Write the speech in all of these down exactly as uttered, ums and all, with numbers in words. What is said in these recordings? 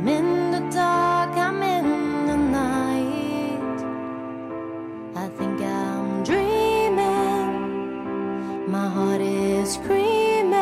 I'm in the dark, I'm in the night. I think I'm dreaming, my heart is screaming.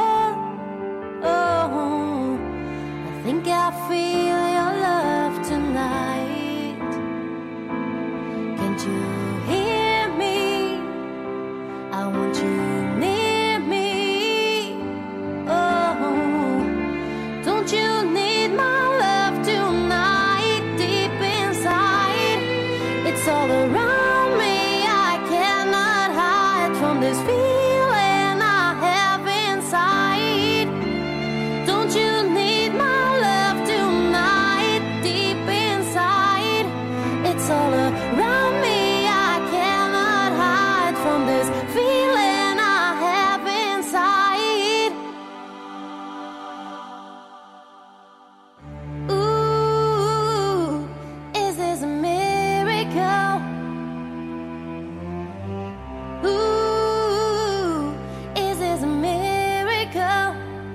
Oh, I think I feel your love tonight. Can't you hear me? I want you near me. Oh, don't you need my love tonight? Deep inside, it's all around me. I cannot hide from this feeling I have inside. Don't you need my love tonight? Deep inside, it's all around me. I cannot hide from this feeling I have inside. Ooh, is this a miracle? Ooh, is this a miracle?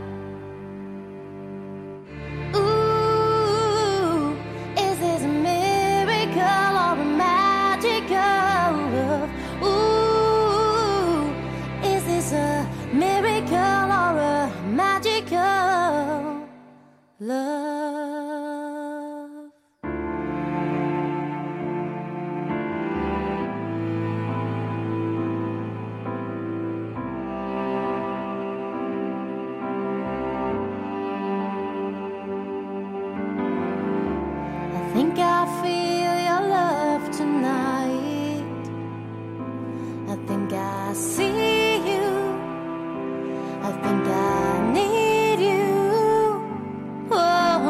Ooh, is this a miracle or a magical love? Ooh, is this a miracle or a magical love? I think I feel your love tonight. I think I see you. I think I need you. Oh,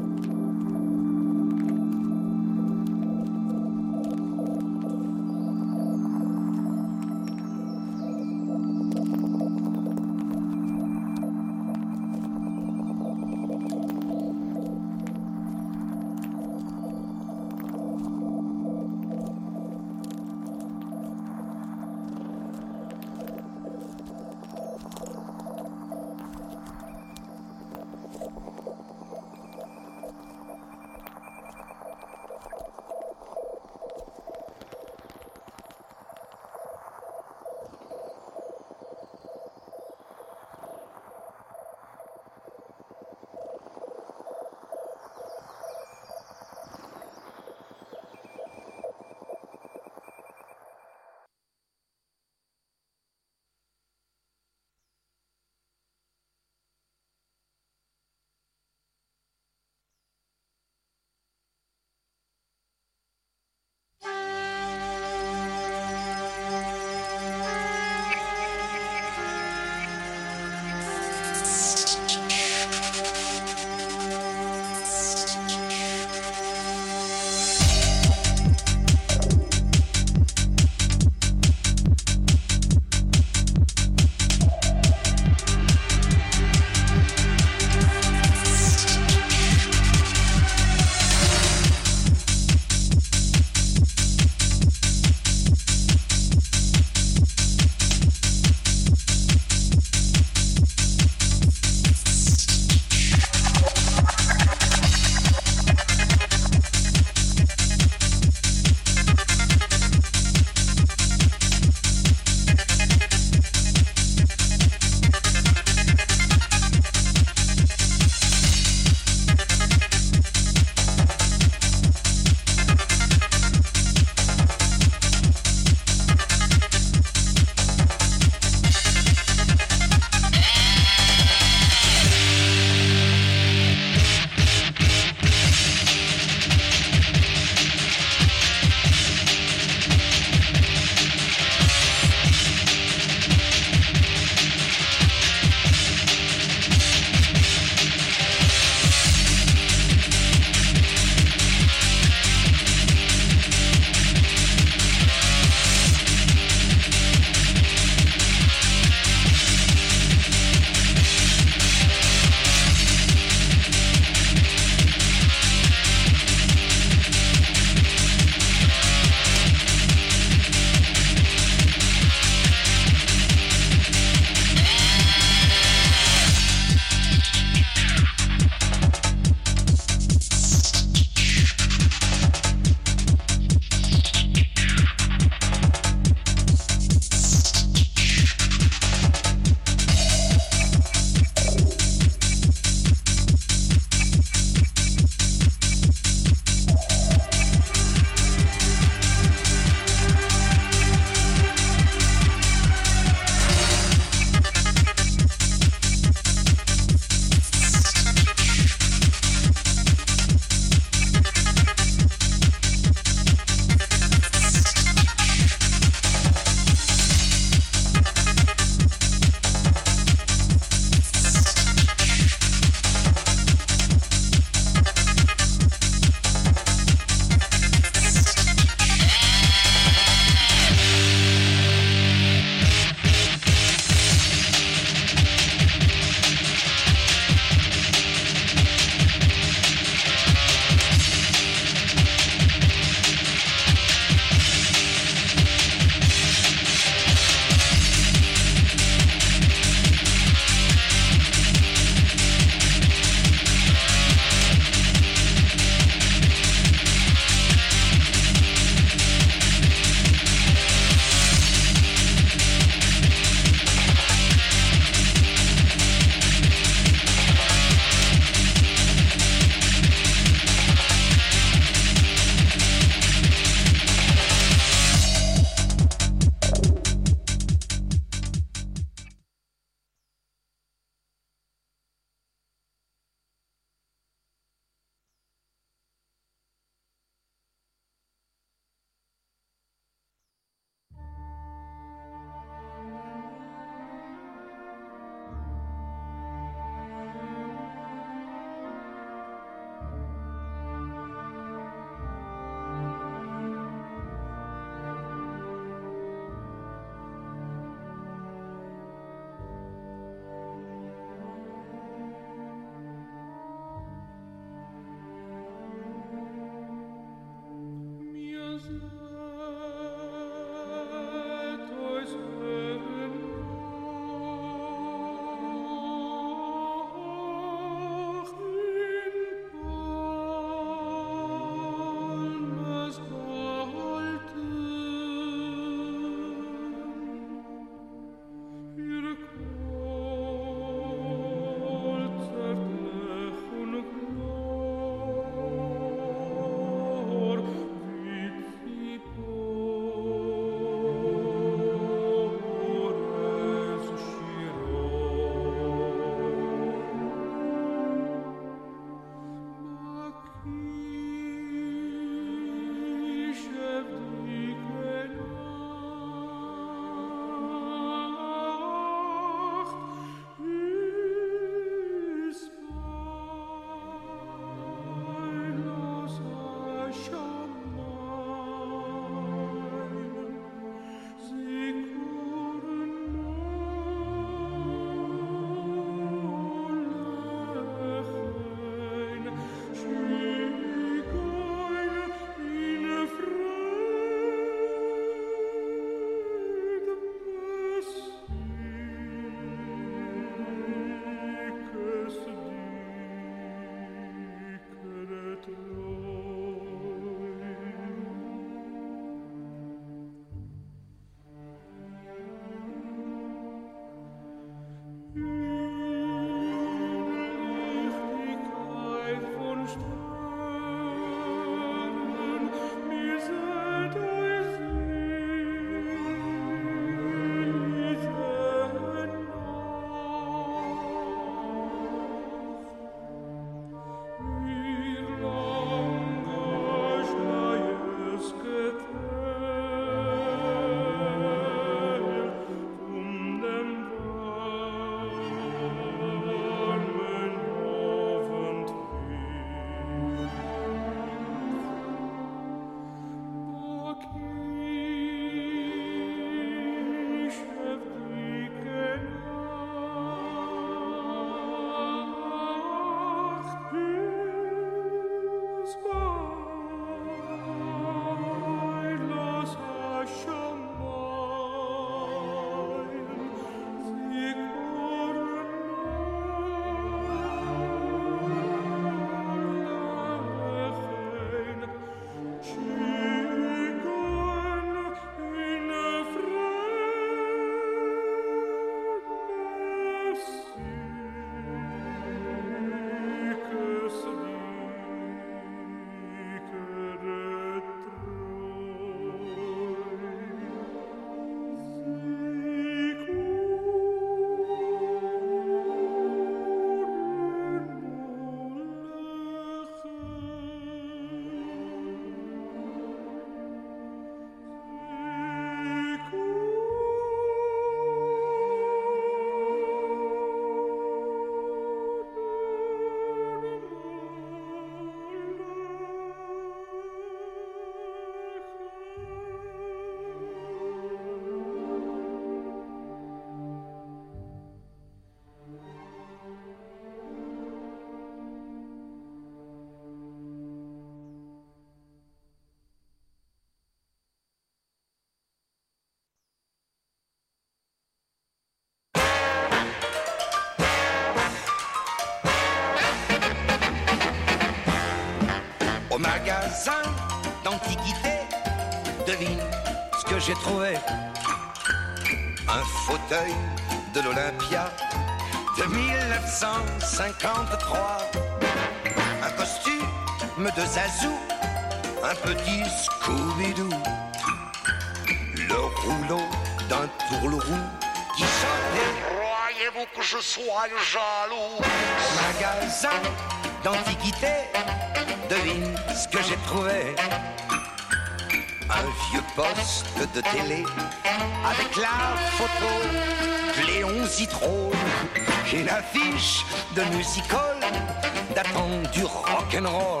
magasin d'antiquité, devine ce que j'ai trouvé. Un fauteuil de l'Olympia de mille neuf cent cinquante-trois. Un costume de Zazou, un petit Scooby-Doo. Le rouleau d'un tourlourou qui chantait. Croyez-vous que je sois jaloux? Magasin d'antiquité, devine ce que j'ai trouvé. Un vieux poste de télé avec la photo de Léon Zitrone. Une affiche de music-hall datant du rock'n'roll.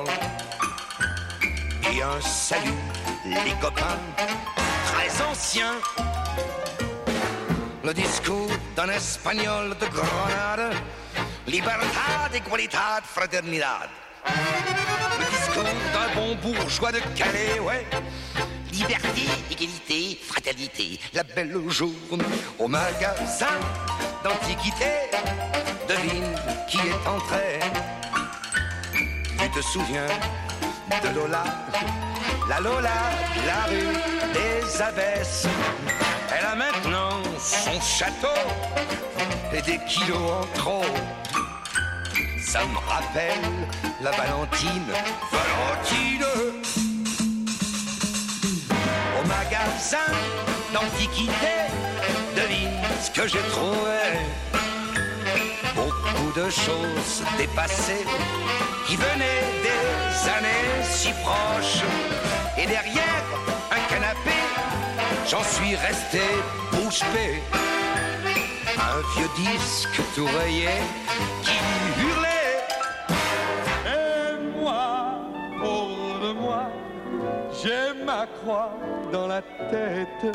Et un salut, les copains, très anciens. Le discours d'un espagnol de Grenade. Libertad, igualdad, fraternidad. Le discours d'un bon bourgeois de Calais, ouais. Liberté, égalité, fraternité. La belle journée au magasin d'antiquité. Devine qui est entré. Tu te souviens de Lola, la Lola, la rue des Abbesses. Elle a maintenant son château et des kilos en trop. Ça me rappelle la Valentine, Valentine. Au magasin d'antiquité, devine ce que j'ai trouvé. Beaucoup de choses dépassées qui venaient des années si proches. Et derrière un canapé, j'en suis resté bouche bée. Un vieux disque tout rayé qui hurlait. Et moi, pour de moi, j'ai ma croix dans la tête.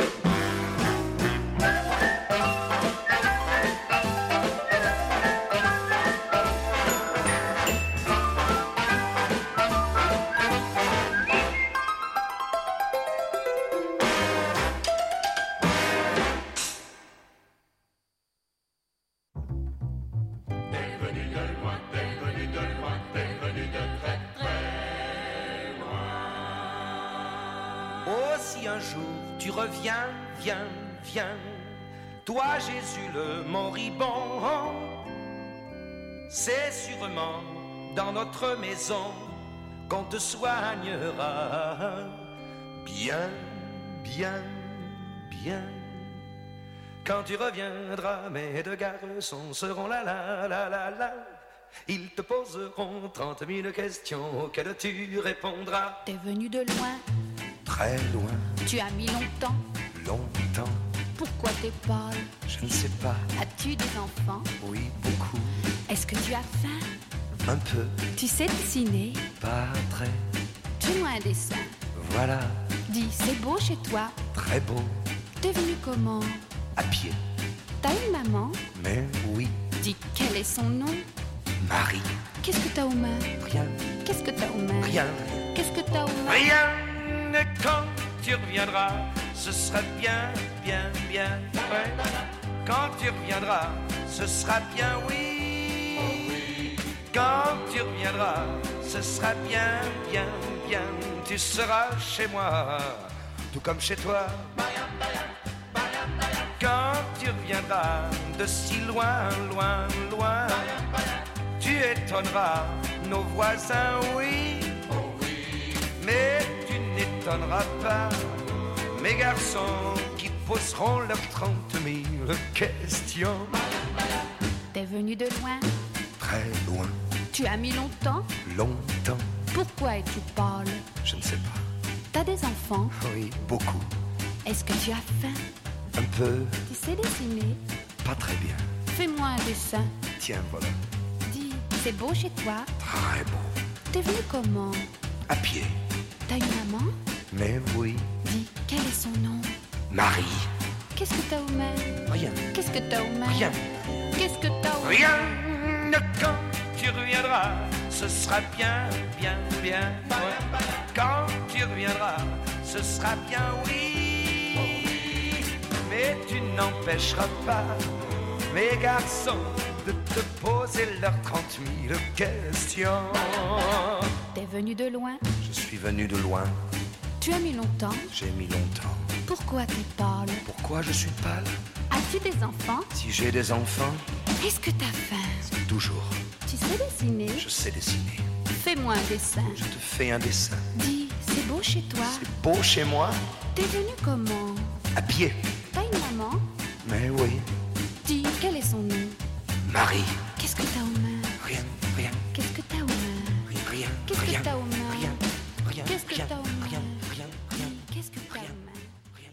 Un jour tu reviens, viens, viens, toi Jésus le moribond, c'est sûrement dans notre maison qu'on te soignera. Bien, bien, bien, quand tu reviendras, mes deux garçons seront là, là, là, là, là. Ils te poseront trente mille questions auxquelles tu répondras. T'es venu de loin. Très loin. Tu as mis longtemps. Longtemps. Pourquoi t'es pâle? Je ne sais pas. As-tu des enfants? Oui, beaucoup. Est-ce que tu as faim? Un peu. Tu sais dessiner? Pas très. Fais-moi un dessin. Voilà. Dis, c'est beau chez toi? Très beau. T'es venu comment? À pied. T'as une maman? Mais oui. Dis, quel est son nom? Marie. Qu'est-ce que t'as aux mains? Rien. Qu'est-ce que t'as aux mains? Rien. Qu'est-ce que t'as aux mains? Rien. Quand tu reviendras, ce sera bien, bien, bien, ouais. Quand tu reviendras, ce sera bien, oui. Quand tu reviendras, ce sera bien, bien, bien. Tu seras chez moi, tout comme chez toi. Quand tu reviendras de si loin, loin, loin, tu étonneras nos voisins, oui. Mais tu n'étonneras pas mes garçons qui poseront leurs trente mille questions. T'es venu de loin? Très loin. Tu as mis longtemps? Longtemps. Pourquoi es-tu pâle? Je ne sais pas. T'as des enfants? Oui, beaucoup. Est-ce que tu as faim? Un peu. Tu sais dessiner? Pas très bien. Fais-moi un dessin. Tiens, voilà. Dis, c'est beau chez toi? Très beau. T'es venu comment? À pied. T'as une maman? Mais oui. Dis, quel est son nom? Marie. Qu'est-ce que t'as aux mains? Rien. Qu'est-ce que t'as aux mains? Rien. Qu'est-ce que t'as aux mains? Rien. Quand tu reviendras, ce sera bien, bien, bien. Ouais. Quand tu reviendras, ce sera bien, oui. Mais tu n'empêcheras pas mes garçons de te poser leurs trente mille questions. T'es venu de loin. Je suis venu de loin. Tu as mis longtemps. J'ai mis longtemps. Pourquoi t'es pâle? Pourquoi je suis pâle? As-tu des enfants? Si j'ai des enfants, Est-ce que t'as faim? toujours. Tu sais dessiner? Je sais dessiner. Fais-moi un dessin. Je te fais un dessin. Dis, c'est beau chez toi. C'est beau chez moi. T'es venu comment? À pied. T'as une maman? Mais oui. Dis, quel est son nom? Marie. Qu'est-ce que t'as aux mains? Rien, rien, Qu'est-ce que t'as aux mains? rien, rien. Qu'est-ce que rien, t'as aux mains? Rien, rien, Qu'est-ce que rien, t'as aux mains? rien, rien, rien, Qu'est-ce que t'as rien, aux mains? rien.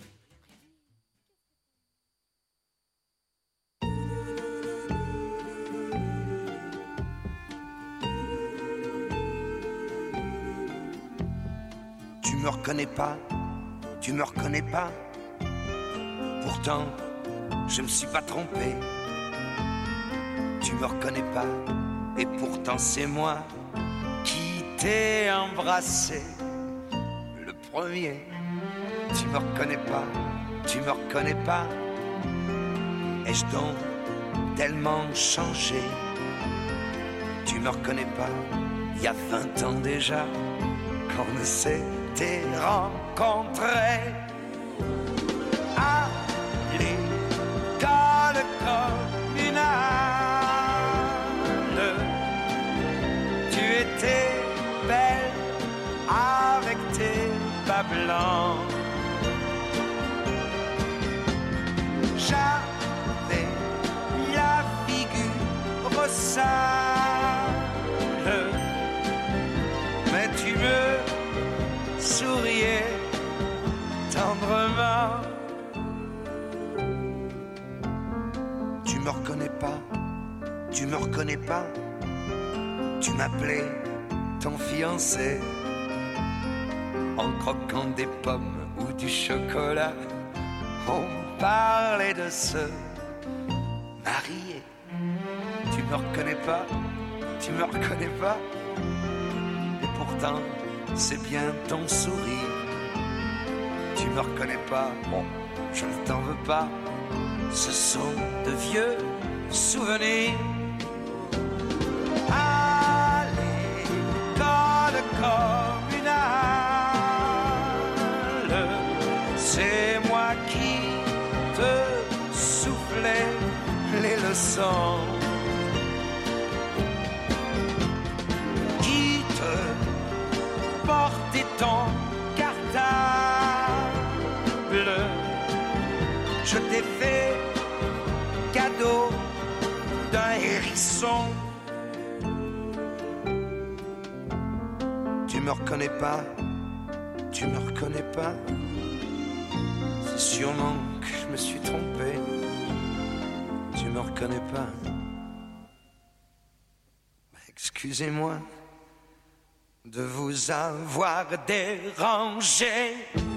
Tu me reconnais pas, tu me reconnais pas. Pourtant, je me suis pas trompé. Tu me reconnais pas, et pourtant c'est moi qui t'ai embrassé le premier. Tu me reconnais pas, tu me reconnais pas. Ai-je donc tellement changé? Tu me reconnais pas, il y a vingt ans déjà qu'on s'était rencontrés à l'école communale. Tu étais belle avec tes bas blancs. J'avais la figure sale, mais tu me souriais tendrement. Tu me reconnais pas, tu me reconnais pas. Tu m'appelais ton fiancé en croquant des pommes ou du chocolat. On parlait de se marier. Tu me reconnais pas, tu me reconnais pas. Et pourtant, c'est bien ton sourire. Tu me reconnais pas, bon, je ne t'en veux pas. Ce sont de vieux souvenirs. À l'école communale, c'est moi qui te soufflais les leçons, qui te portait ton cartable. Je t'ai fait cadeau d'un hérisson. Tu me reconnais pas, tu me reconnais pas. C'est sûrement que je me suis trompé. Tu me reconnais pas. Excusez-moi de vous avoir dérangé.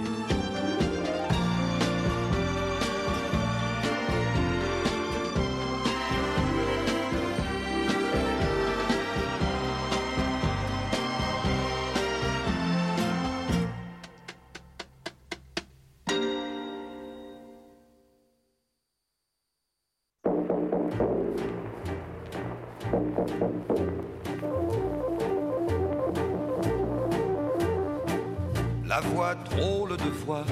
La voix, drôle de voix,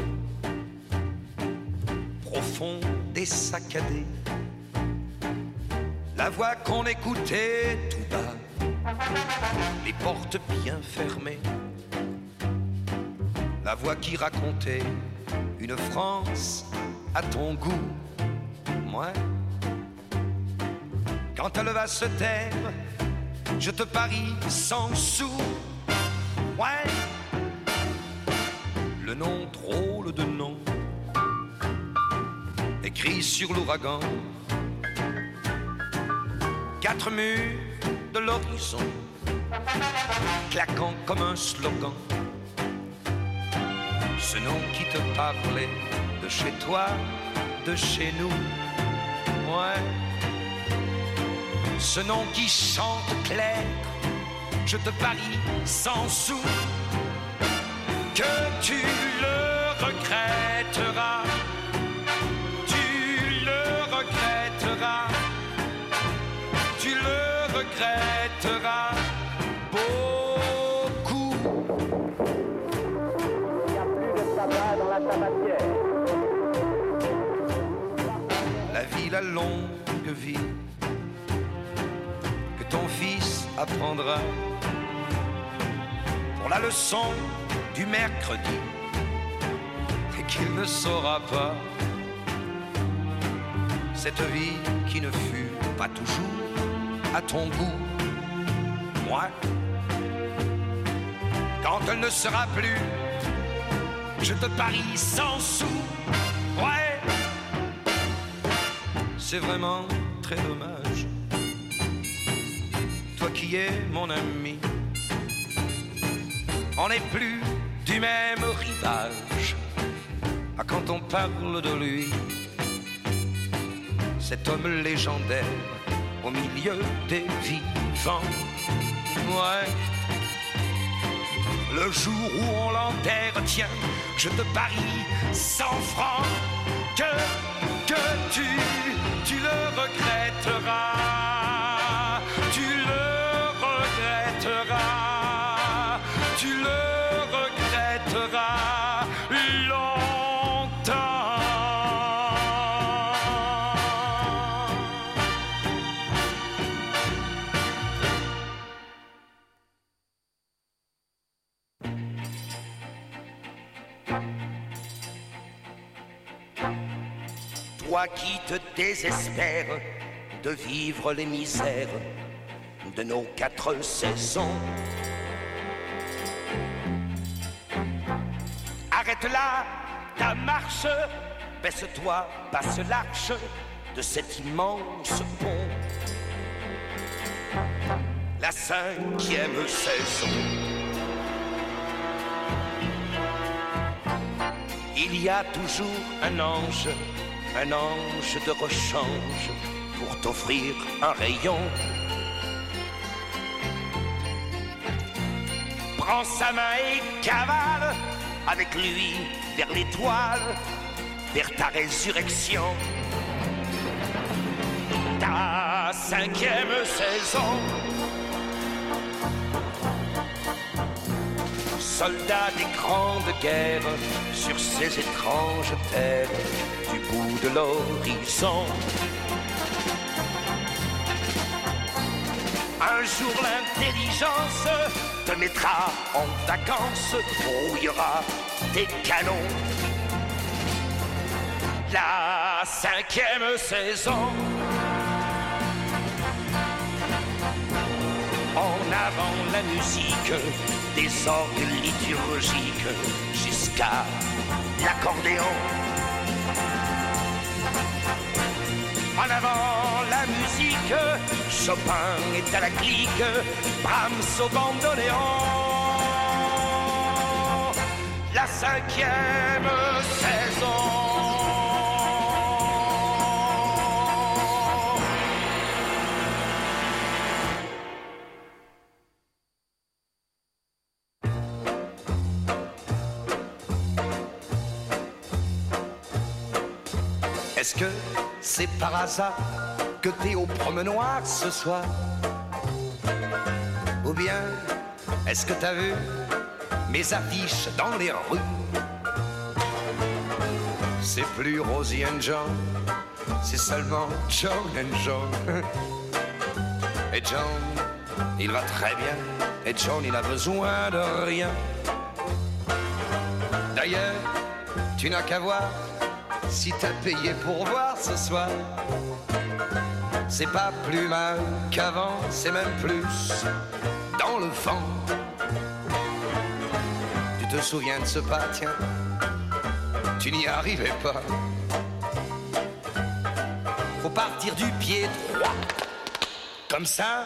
profonde et saccadée. La voix qu'on écoutait tout bas, les portes bien fermées. La voix qui racontait une France à ton goût. Moi, quand elle va se taire, je te parie cent sous. Ouais. Le nom, drôle de nom, écrit sur l'ouragan. Quatre murs de l'horizon, claquant comme un slogan. Ce nom qui te parlait de chez toi, de chez nous. Ouais. Ce nom qui chante clair, je te parie cent sous que tu le regretteras, tu le regretteras, tu le regretteras beaucoup. ça dans la tabatière. La vie, la longue vie que ton fils apprendra pour la leçon du mercredi et qu'il ne saura pas. Cette vie qui ne fut pas toujours à ton goût, moi, quand elle ne sera plus, je te parie cent sous, ouais. C'est vraiment très dommage, toi qui es mon ami, on n'est plus du même rivage. Ah, quand on parle de lui, cet homme légendaire au milieu des vivants, ouais. Le jour où on l'enterre, tiens, je te parie cent francs que, que tu, tu le regretteras, tu le regretteras, tu le regretteras longtemps. Toi qui te désespères de vivre les misères de nos quatre saisons, arrête là ta marche, baisse-toi, passe l'arche de cet immense pont. La cinquième saison, il y a toujours un ange, un ange de rechange pour t'offrir un rayon. Prends sa main et cavale avec lui vers l'étoile, vers ta résurrection. Ta cinquième saison, soldat des grandes guerres sur ces étranges terres du bout de l'horizon. Un jour l'intelligence te mettra en vacances, brouillera tes canons. La cinquième saison, en avant la musique des orgues liturgiques jusqu'à l'accordéon. En avant la musique, Chopin est à la clique, Brahms au bandoneon. La cinquième saison. Est-ce que c'est par hasard que t'es au promenoir ce soir? Ou bien est-ce que t'as vu mes affiches dans les rues? C'est plus Rosie and John, c'est seulement John and John. Et John, il va très bien, et John, il a besoin de rien. D'ailleurs, tu n'as qu'à voir si t'as payé pour voir ce soir. C'est pas plus mal qu'avant, c'est même plus dans le vent. Tu te souviens de ce pas, tiens, tu n'y arrivais pas. Faut partir du pied droit, comme ça.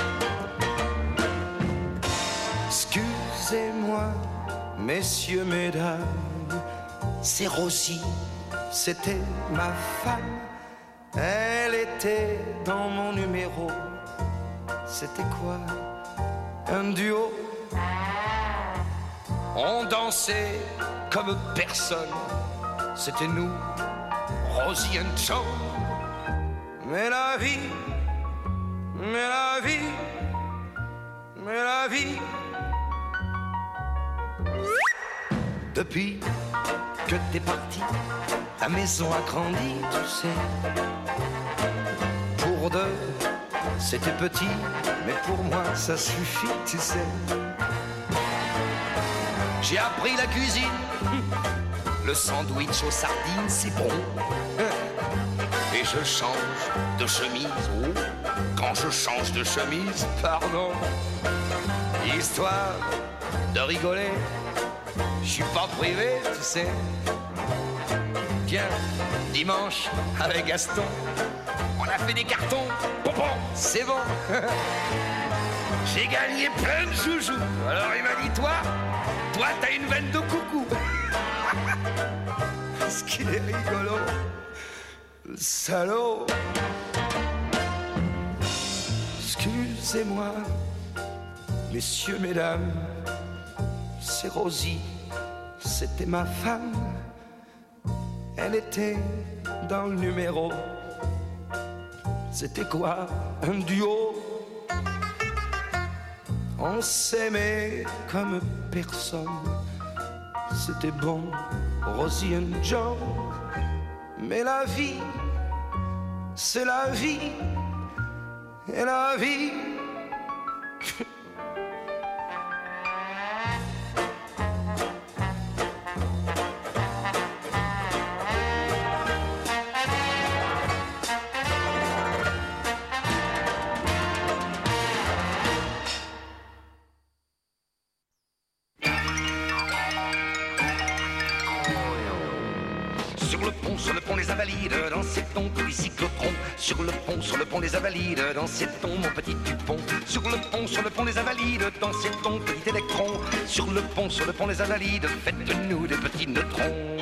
Excusez-moi, messieurs, mesdames, c'est Rosie. C'était ma femme, elle était dans mon numéro. C'était quoi? Un duo. On dansait comme personne. C'était nous, Rosie and John. Mais la vie, mais la vie, mais la vie Depuis que t'es parti, ta maison a grandi, tu sais. Pour deux, c'était petit, mais pour moi ça suffit, tu sais. J'ai appris la cuisine, le sandwich aux sardines, c'est bon. Et je change de chemise, oh, quand je change de chemise, pardon. Histoire de rigoler, je suis pas privé, tu sais. Tiens, dimanche, avec Gaston, on a fait des cartons, bon, bon, c'est bon. J'ai gagné plein de joujoux. Alors il m'a dit, toi, toi t'as une veine de coucou. Ce qu'il est rigolo, le salaud. Excusez-moi, messieurs, mesdames, c'est Rosie, c'était ma femme. Elle était dans le numéro. C'était quoi, un duo? On s'aimait comme personne. C'était bon, Rosie and Joe. Mais la vie, c'est la vie. Et la vie sur le pont les Invalides, dans ces tons du cyclotron. Sur le pont, sur le pont les Invalides, dans ces tons mon petit Dupont. Sur le pont, sur le pont les Invalides, dans ces tons petit électron. Sur le pont, sur le pont les Invalides, faites-nous des petits neutrons.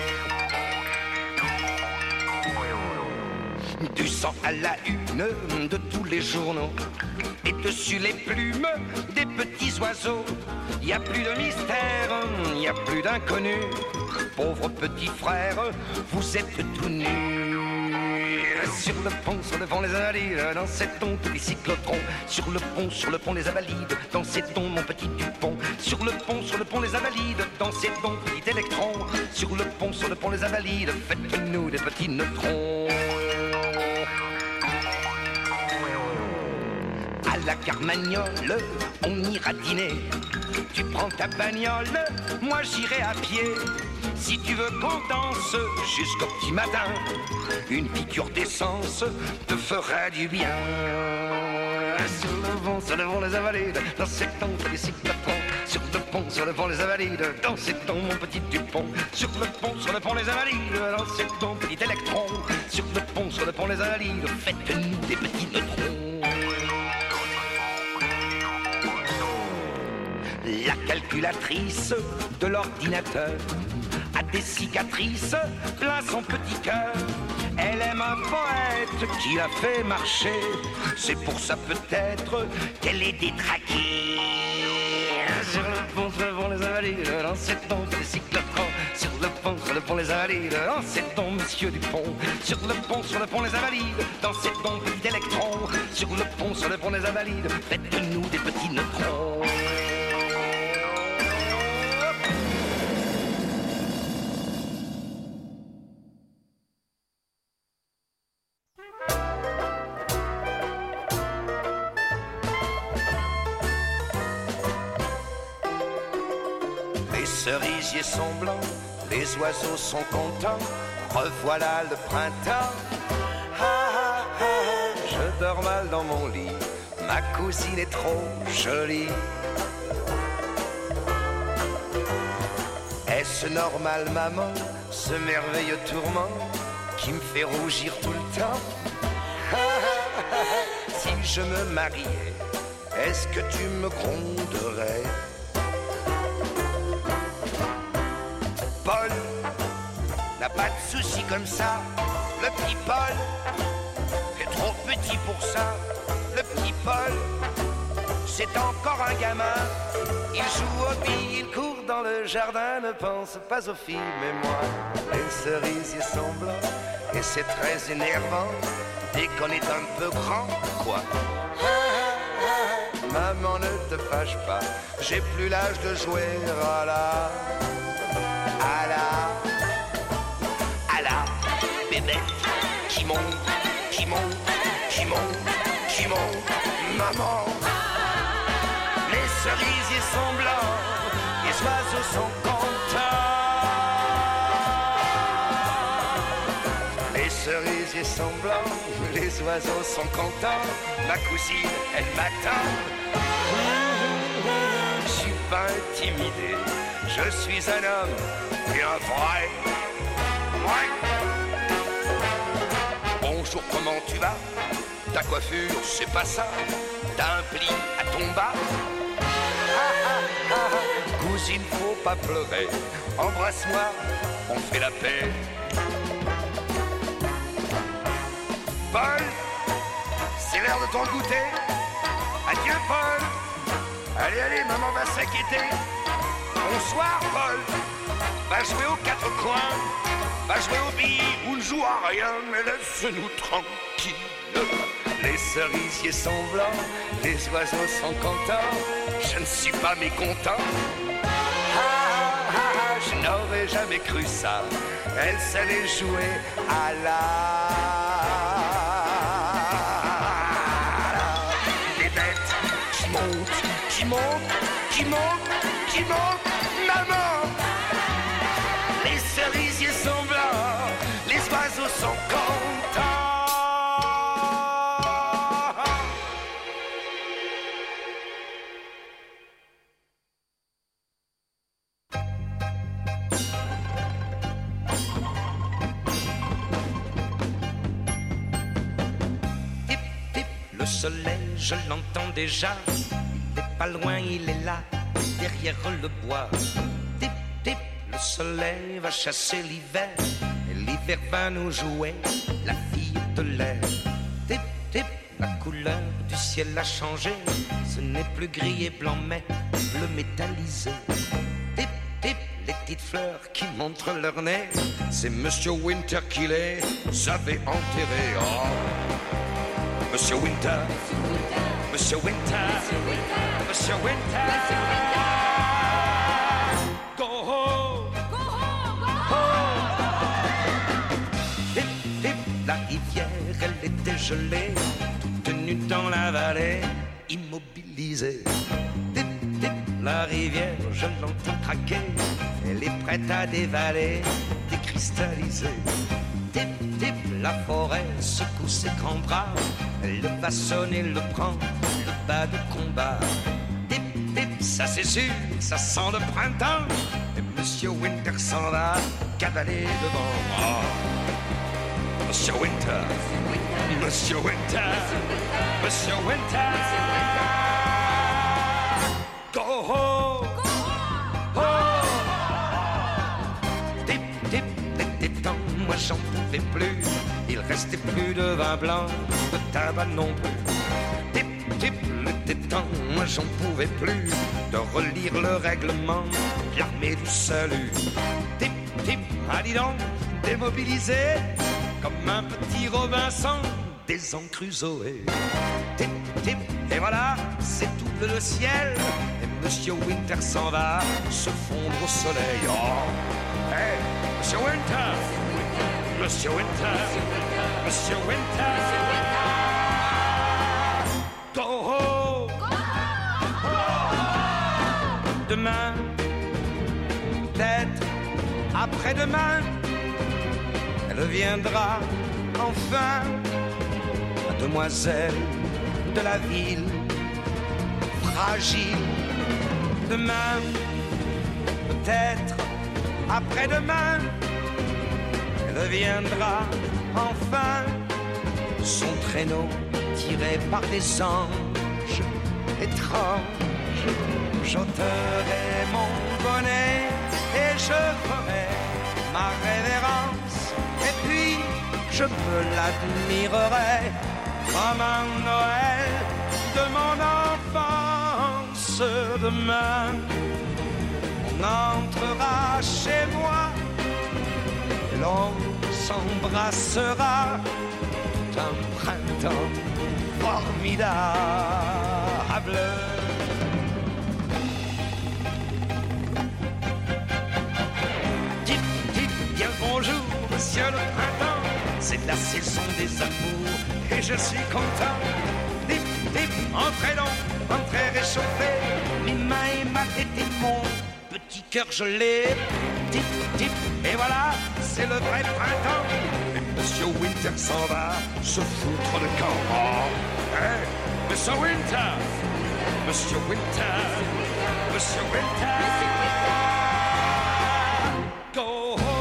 Du sang à la une de tous les journaux. Et dessus les plumes des petits oiseaux. Y a plus de mystère, y a plus d'inconnu. Pauvre petit frère, vous êtes tout nus. Sur le pont, sur le pont les Invalides, dans ces tons tous les cyclotrons. Sur le pont, sur le pont les Invalides, dans ces tons mon petit Dupont. Sur le pont, sur le pont les Invalides, dans ces tons petit électron. Sur le pont, sur le pont les Invalides, faites-nous des petits neutrons. À la Carmagnole, on ira dîner. Tu prends ta bagnole, moi j'irai à pied. Si tu veux qu'on danse jusqu'au petit matin, une piqûre d'essence te fera du bien. Sur le pont, sur le pont les Invalides, dans ces tons les cyclotrons. Sur le pont, sur le pont les Invalides, dans ces tons mon petit Dupont. Sur le pont, sur le pont les Invalides, dans ces tons petit électron. Sur le pont, sur le pont les Invalides, faites-nous des petits neutrons. La calculatrice de l'ordinateur a des cicatrices plein son petit cœur. Elle aime un poète qui l'a fait marcher. C'est pour ça peut-être qu'elle est détraquée. Sur le pont, sur le pont les Invalides, dans ces tons les cyclotrons. Sur le pont, sur le pont les Invalides, dans ces tons monsieur Dupont. Sur le pont, sur le pont les Invalides, dans ces tons petit électron. Sur le pont, sur le pont les Invalides, faites-nous des petits neutrons. Les cerisiers sont blancs, les oiseaux sont contents. Revoilà le printemps. Ah, ah, ah, je dors mal dans mon lit, ma cousine est trop jolie. Est-ce normal, maman, ce merveilleux tourment qui me fait rougir tout le temps? Ah, ah, ah, si je me mariais, est-ce que tu me gronderais? Paul n'a pas de soucis comme ça. Le petit Paul est trop petit pour ça. Le petit Paul, c'est encore un gamin. Il joue aux billes, il court dans le jardin. Ne pense pas aux filles, mais moi, les cerisiers sont blancs. Et c'est très énervant dès qu'on est un peu grand. Quoi? Maman, ne te fâche pas, j'ai plus l'âge de jouer à la... bêtes qui montent, qui montent, qui montent, qui montent. Maman, les cerisiers sont blancs, les oiseaux sont contents. Les cerisiers sont blancs, les oiseaux sont contents. Ma cousine, elle m'attend. Je suis pas intimidé, je suis un homme et un vrai. Ouais. Bonjour, comment tu vas? Ta coiffure, c'est pas ça. T'as un pli à ton bas. Ah, ah, ah. Cousine, faut pas pleurer. Embrasse-moi, on fait la paix. Paul, c'est l'heure de ton goûter. Adieu, Paul. Allez, allez, maman va s'inquiéter. Bonsoir, Paul. Va jouer aux quatre coins. Va jouer aux billes ou ne joue à rien, mais laisse-nous tranquilles. Les cerisiers sont blancs, les oiseaux sont contents. Je ne suis pas mécontent. Ah, ah, ah, je n'aurais jamais cru ça. Elle savait jouer à la... Des bêtes qui montent, qui montent, qui montent, qui montent. Maman, les cerisiers sont blancs, les oiseaux sont contents. Tip, tip, le soleil, je l'entends déjà. Il n'est pas loin, il est là, derrière le bois. Tip, tip, le soleil va chasser l'hiver. Et l'hiver va nous jouer la fille de l'air. Tip, tip, la couleur du ciel a changé. Ce n'est plus gris et blanc, mais bleu métallisé. Tip, tip, les petites fleurs qui montrent leur nez. C'est Monsieur Winter qui les avait enterrés. Oh, Monsieur Winter, Monsieur Winter, Monsieur Winter. Go home, go home, go home. Tip, tip, la rivière, elle était gelée, toute nue dans la vallée, immobilisée. Tip, tip, la rivière, je l'entends craquer, elle est prête à dévaler, décristalliser. Tip, tip, la forêt secoue ses grands bras, elle le façonne et le prend, le bas de combat. Tip, tip, ça c'est sûr, ça sent le printemps. Et Monsieur Winter s'en va cavaler devant. Oh, Monsieur Winter, Monsieur Winter, Monsieur Winter. Go home, go home. Tip, tip, l'été temps, moi j'en pouvais plus. Il restait plus de vin blanc, de tabac non plus. Tip, tip, l'été temps, moi j'en pouvais plus de relire le règlement de l'armée du salut. Tip, tip, ah dis donc, démobilisé comme un petit Robinson des Crusoe. Tip, tip, et voilà, c'est tout bleu le ciel. Et Monsieur Winter s'en va se fondre au soleil. Oh, hey, Monsieur Winter, Monsieur Winter, Monsieur Winter. Go home, go home. Demain, peut-être après-demain, elle viendra enfin, la demoiselle de la ville, fragile. Demain, peut-être après-demain, elle viendra enfin, son traîneau tiré par des anges étranges. J'ôterai mon bonnet et je ferai ma révérence, et puis je me l'admirerai comme un Noël de mon enfance. Demain, on entrera chez moi et l'on s'embrassera. Tout un printemps formidable. Tip, tip, bien le bonjour, monsieur le printemps. c'est la saison des amours et je suis content. Dip, dip, entrez donc, entrez réchauffé. Mes mains et ma tête et mon petit cœur je l'ai. Dip, dip, et voilà, c'est le vrai printemps. Et Monsieur Winter s'en va se foutre de camp. Oh, hey, Monsieur Winter, Monsieur Winter, Monsieur Winter, go home.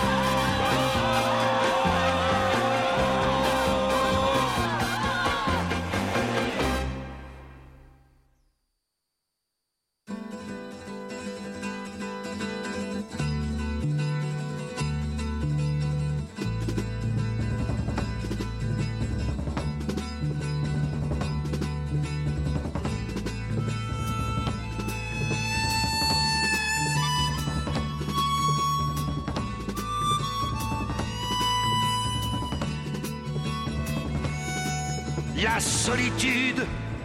La solitude,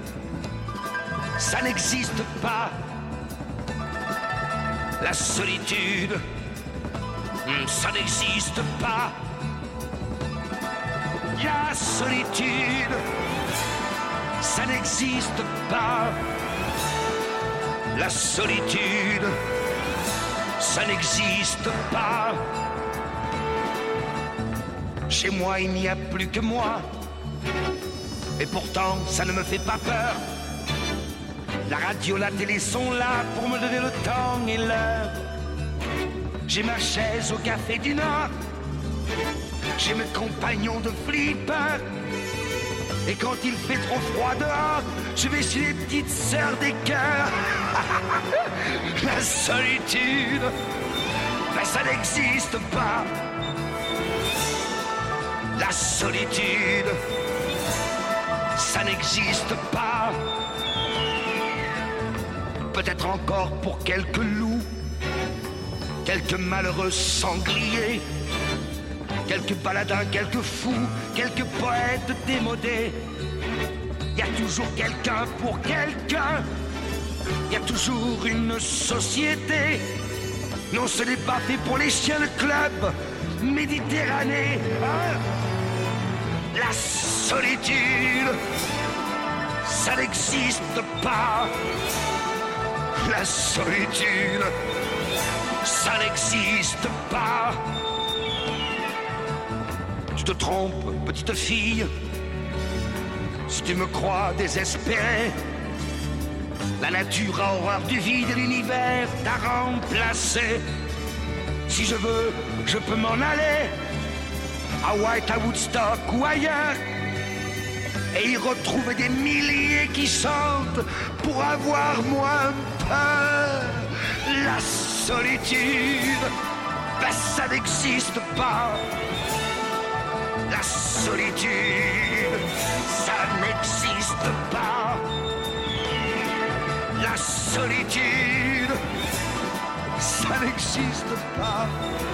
ça n'existe pas. La solitude, ça n'existe pas. La solitude, ça n'existe pas. La solitude, ça n'existe pas. Chez moi, il n'y a plus que moi. Et pourtant, ça ne me fait pas peur. La radio, la télé sont là pour me donner le temps et l'heure. J'ai ma chaise au Café du Nord. J'ai mes compagnons de flipper. Et quand il fait trop froid dehors, je vais chez les petites sœurs des cœurs. La solitude, ben ça n'existe pas. La solitude, ça n'existe pas. Peut-être encore pour quelques loups, quelques malheureux sangliers, quelques baladins, quelques fous, quelques poètes démodés. Il y a toujours quelqu'un pour quelqu'un. Il y a toujours une société. Non, ce n'est pas fait pour les chiens de club Méditerranée. Hein? La solitude, ça n'existe pas. La solitude, ça n'existe pas. Tu te trompes, petite fille, si tu me crois désespéré. La nature a horreur du vide et l'univers t'a remplacé. Si je veux, je peux m'en aller à White, à Woodstock ou ailleurs, et y retrouver des milliers qui chantent pour avoir moins peur. La solitude, ben ça n'existe pas. La solitude, ça n'existe pas. La solitude, ça n'existe pas.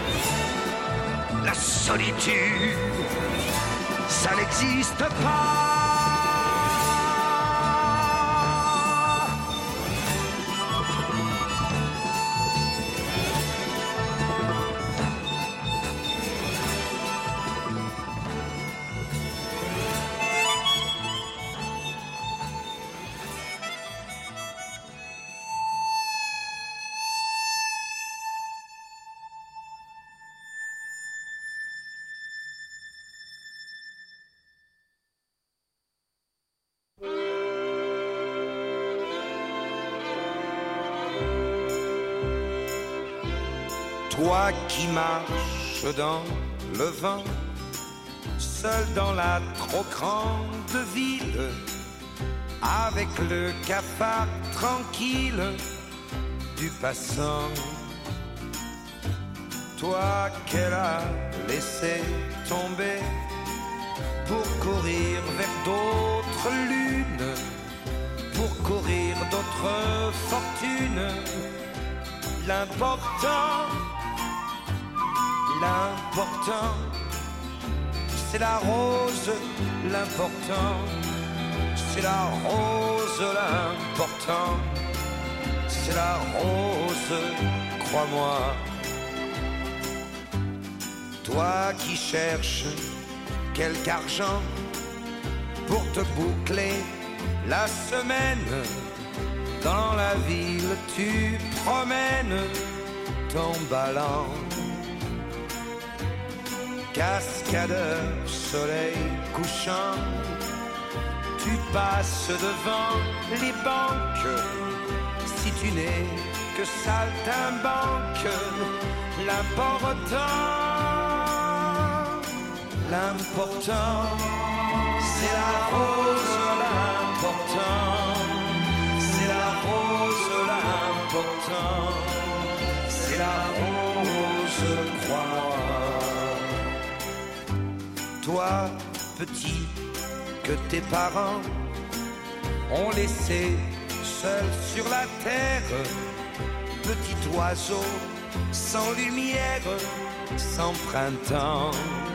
La solitude, ça n'existe pas. Toi qui marches dans le vent, seul dans la trop grande ville, avec le cafard tranquille du passant. Toi qu'elle a laissé tomber pour courir vers d'autres lunes, pour courir d'autres fortunes. L'important, l'important, c'est la rose. L'important, c'est la rose. L'important, c'est la rose, crois-moi. Toi qui cherches quelque argent pour te boucler la semaine. Dans la ville tu promènes ton ballon. Cascadeur, soleil couchant, tu passes devant les banques. Si tu n'es que saltimbanque, l'important, l'important, c'est la rose, l'important, c'est la rose, l'important, c'est la rose, crois-moi. Toi, petit, que tes parents ont laissé seul sur la terre, petit oiseau sans lumière, sans printemps.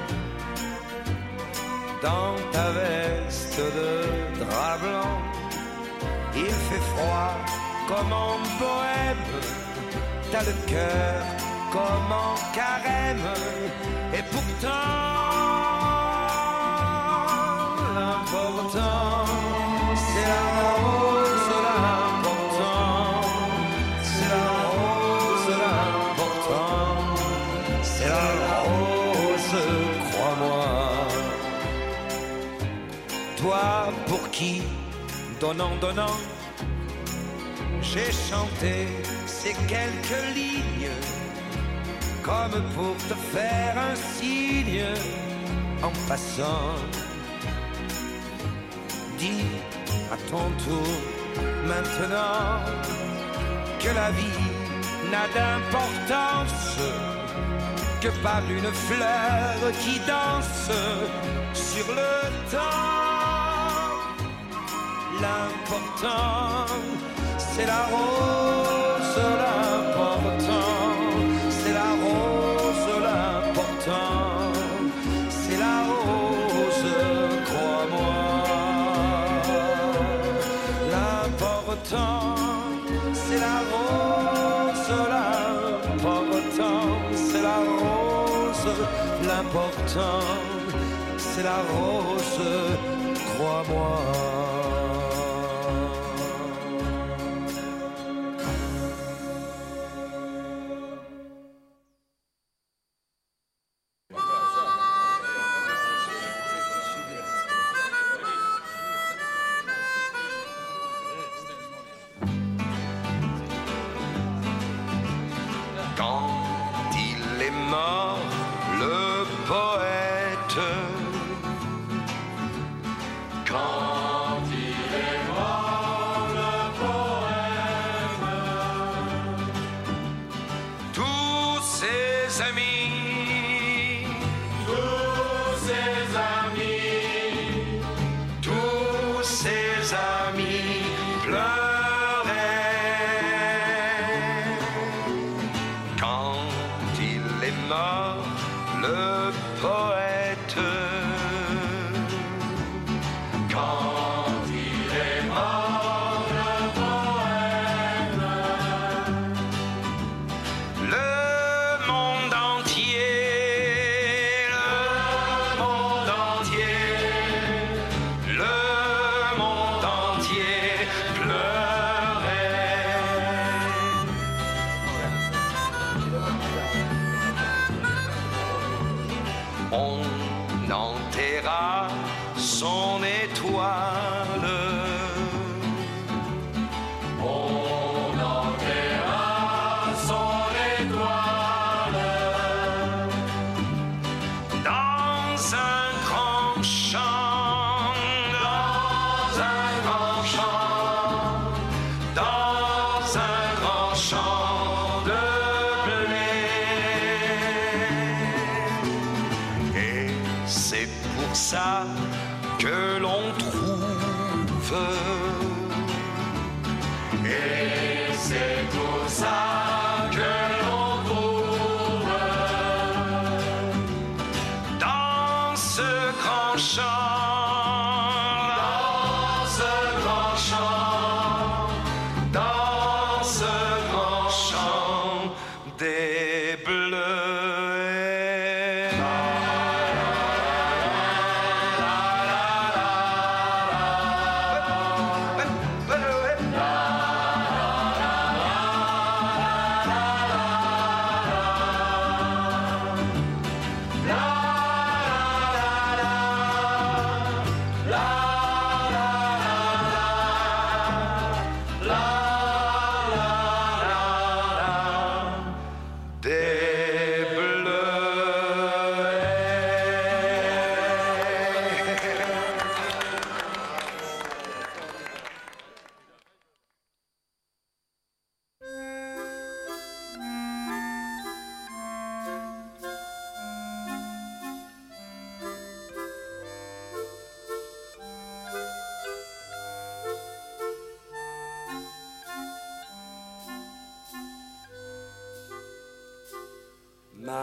Dans ta veste de drap blanc, il fait froid comme en bohème, t'as le cœur comme en carême, et pourtant l'important, c'est la rose, l'important, c'est la rose, l'important, c'est la rose, crois-moi. Toi pour qui, donnant, donnant, j'ai chanté ces quelques lignes, comme pour te faire un signe en passant. Dis à ton tour maintenant que la vie n'a d'importance que par une fleur qui danse sur le temps. L'important, c'est la rose, l'important, c'est la rose, l'important, c'est la rose, crois-moi. L'important, c'est la rose, l'important, c'est la rose, l'important, c'est la rose, crois-moi. des bleus.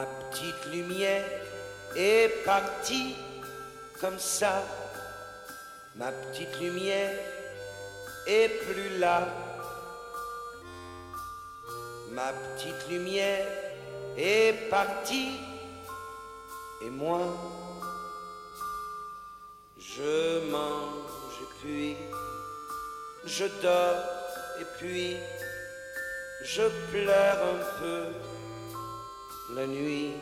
Ma petite lumière est partie comme ça. Ma petite lumière est plus là. Ma petite lumière est partie. Et moi, je mange et puis je dors et puis je pleure un peu la nuit.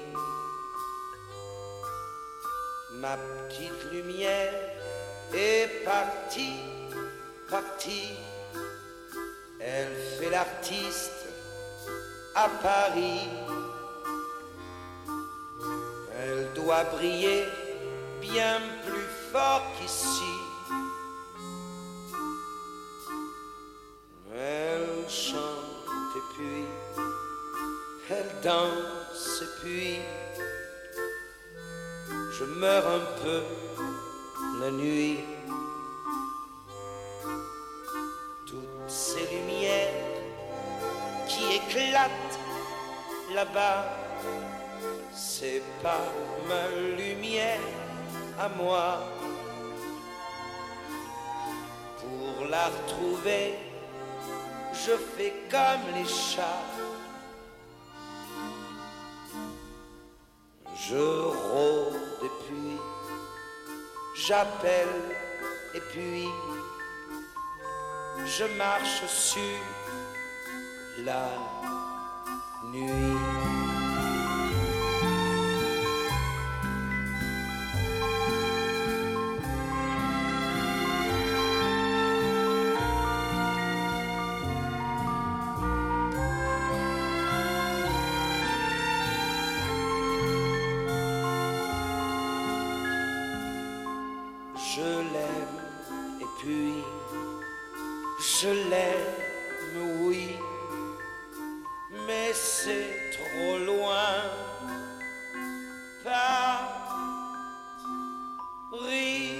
Ma petite lumière est partie, partie. Elle fait l'artiste à Paris. Elle doit briller bien plus fort qu'ici. Elle chante et puis elle danse et puis je meurs un peu la nuit. Toutes ces lumières qui éclatent là-bas, c'est pas ma lumière à moi. Pour la retrouver, je fais comme les chats. Je rôde et puis j'appelle et puis je marche sur la nuit. Je l'aime et puis je l'aime, oui, mais c'est trop loin, Paris.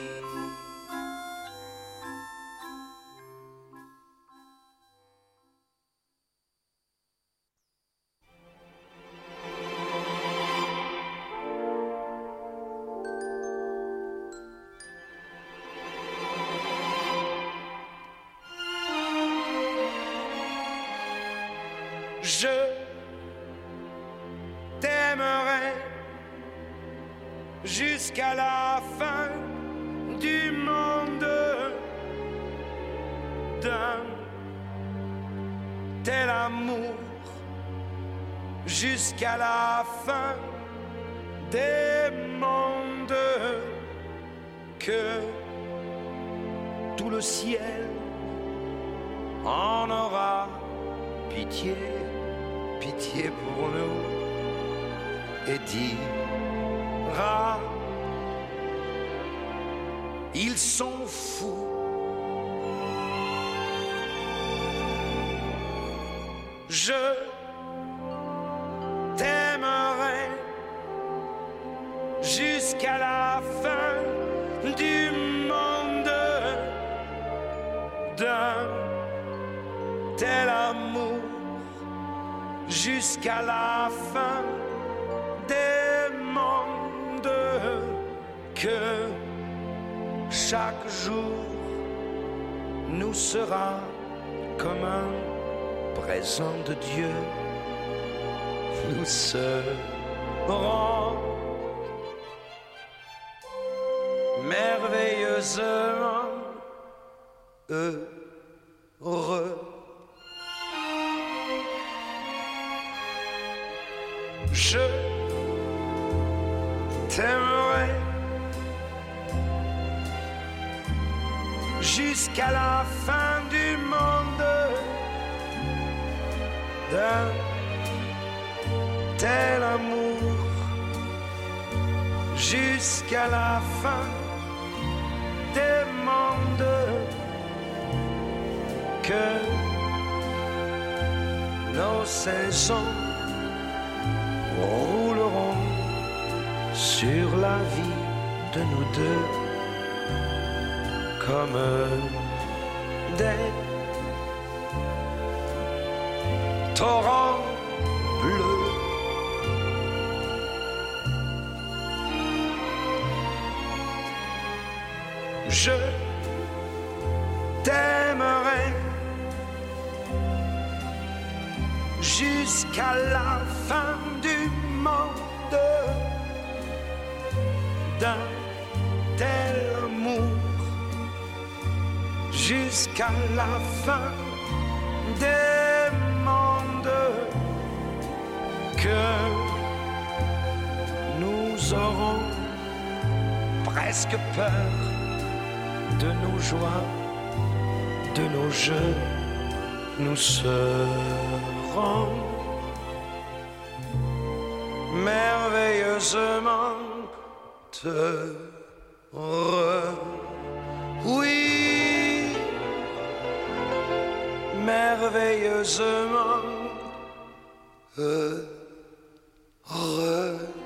Je t'aimerai jusqu'à la fin du monde, d'un tel amour jusqu'à la fin des mondes, que tout le ciel en aura pitié, pitié pour nous, et dira: ils sont fous. Je t'aimerai jusqu'à la fin du monde, d'un tel amour jusqu'à la fin des mondes, que chaque jour nous sera comme un présent de Dieu. Nous serons merveilleusement heureux. Je t'aimerai jusqu'à la fin du monde, d'un tel amour jusqu'à la fin des mondes, que nos saisons rouleront sur la vie de nous deux comme des torrents bleus. je t'aimerai jusqu'à la fin du monde. D'un tel amour jusqu'à la fin des mondes, que nous aurons presque peur de nos joies, de nos jeux. Nous serons merveilleusement heureux. Oui, merveilleusement heureux.